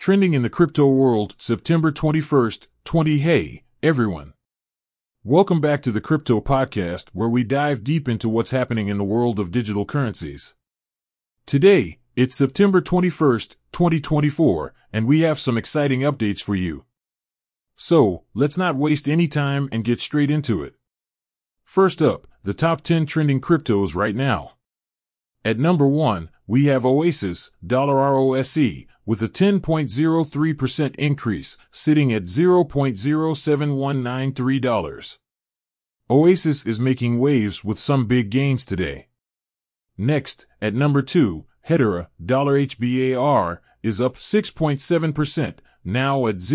Trending in the crypto world, September 21st, 20. Hey, everyone. Welcome back to the Crypto Podcast, where we dive deep into what's happening in the world of digital currencies. Today, it's September 21st, 2024, and we have some exciting updates for you. So, let's not waste any time and get straight into it. First up, the top 10 trending cryptos right now. At number 1, we have Oasis, $ROSE, with a 10.03% increase, sitting at $0.07193. Oasis is making waves with some big gains today. Next, at number 2, Hedera, $HBAR, is up 6.7%, now at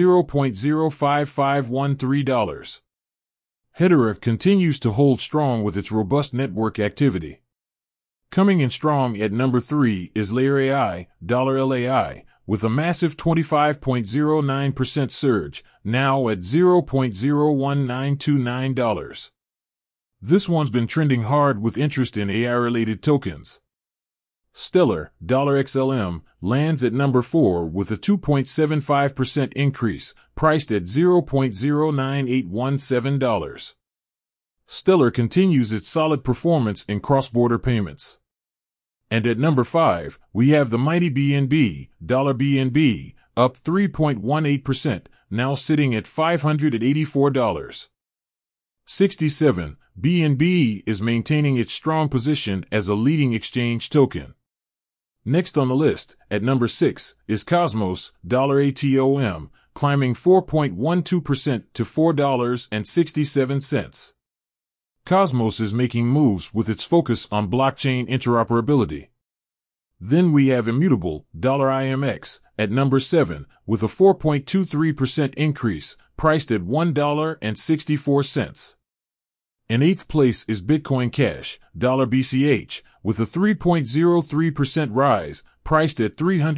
$0.05513. Hedera continues to hold strong with its robust network activity. Coming in strong at number 3 is Layer AI, $LAI, with a massive 25.09% surge, now at $0.01929. This one's been trending hard with interest in AI-related tokens. Stellar, $XLM, lands at number 4 with a 2.75% increase, priced at $0.09817. Stellar continues its solid performance in cross-border payments. And at number 5, we have the mighty BNB, $BNB, up 3.18%, now sitting at $584. 67, BNB is maintaining its strong position as a leading exchange token. Next on the list, at number 6, is Cosmos, $ATOM, climbing 4.12% to $4.67. Cosmos is making moves with its focus on blockchain interoperability. Then we have Immutable, $IMX, at number 7, with a 4.23% increase, priced at $1.64. In 8th place is Bitcoin Cash, $BCH, with a 3.03% rise, priced at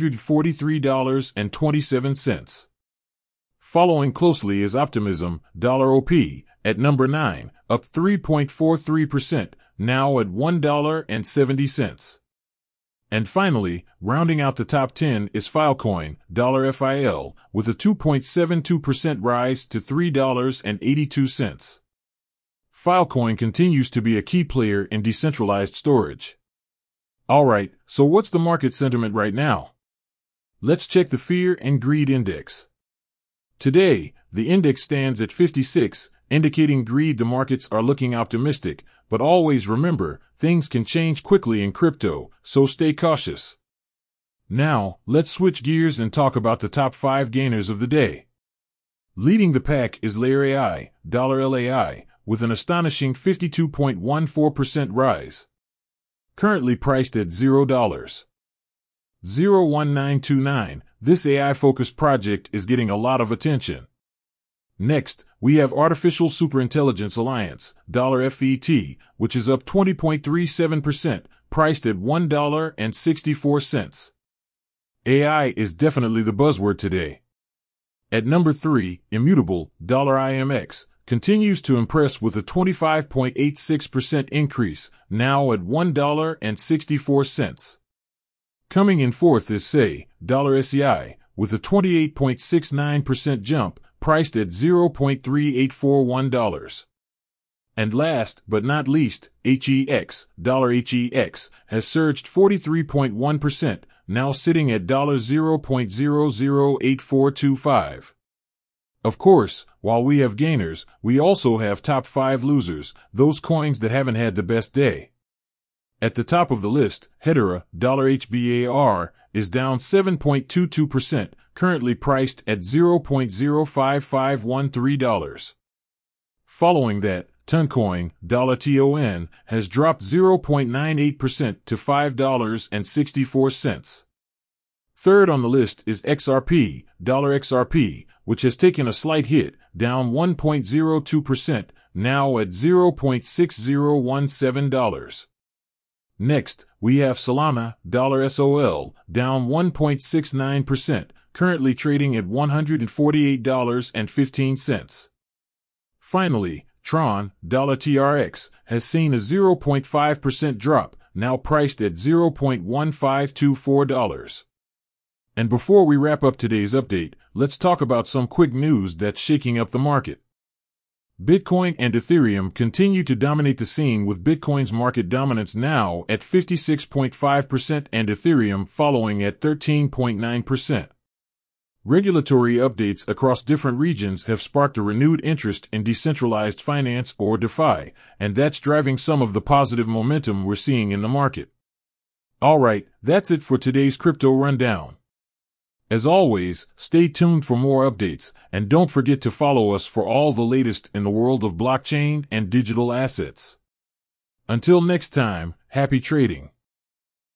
$343.27. Following closely is Optimism, $OP, at number 9, up 3.43%, now at $1.70. And finally, rounding out the top 10 is Filecoin, $FIL, with a 2.72% rise to $3.82. Filecoin continues to be a key player in decentralized storage. Alright, so what's the market sentiment right now? Let's check the Fear and Greed Index. Today, the index stands at 56, indicating greed. The markets are looking optimistic, but always remember, things can change quickly in crypto, so stay cautious. Now, let's switch gears and talk about the top 5 gainers of the day. Leading the pack is Layer AI, $LAI, with an astonishing 52.14% rise. Currently priced at $0.01929, this AI-focused project is getting a lot of attention. Next, we have Artificial Superintelligence Alliance, $FET, which is up 20.37%, priced at $1.64. AI is definitely the buzzword today. At number 3, Immutable, $IMX, continues to impress with a 25.86% increase, now at $1.64. Coming in 4th is SEI, $SEI, with a 28.69% jump, priced at $0.3841. And last but not least, HEX, $HEX, has surged 43.1%, now sitting at $0.008425. Of course, while we have gainers, we also have top 5 losers, those coins that haven't had the best day. At the top of the list, Hedera, $HBAR, is down 7.22%, currently priced at $0.05513. Following that, Toncoin, $TON, has dropped 0.98% to $5.64. Third on the list is XRP, $XRP, which has taken a slight hit, down 1.02%, now at $0.6017. Next, we have Solana, $SOL, down 1.69%, currently trading at $148.15. Finally, Tron, $TRX, has seen a 0.5% drop, now priced at $0.1524. And before we wrap up today's update, let's talk about some quick news that's shaking up the market. Bitcoin and Ethereum continue to dominate the scene, with Bitcoin's market dominance now at 56.5% and Ethereum following at 13.9%. Regulatory updates across different regions have sparked a renewed interest in decentralized finance, or DeFi, and that's driving some of the positive momentum we're seeing in the market. Alright, that's it for today's Crypto Rundown. As always, stay tuned for more updates, and don't forget to follow us for all the latest in the world of blockchain and digital assets. Until next time, happy trading.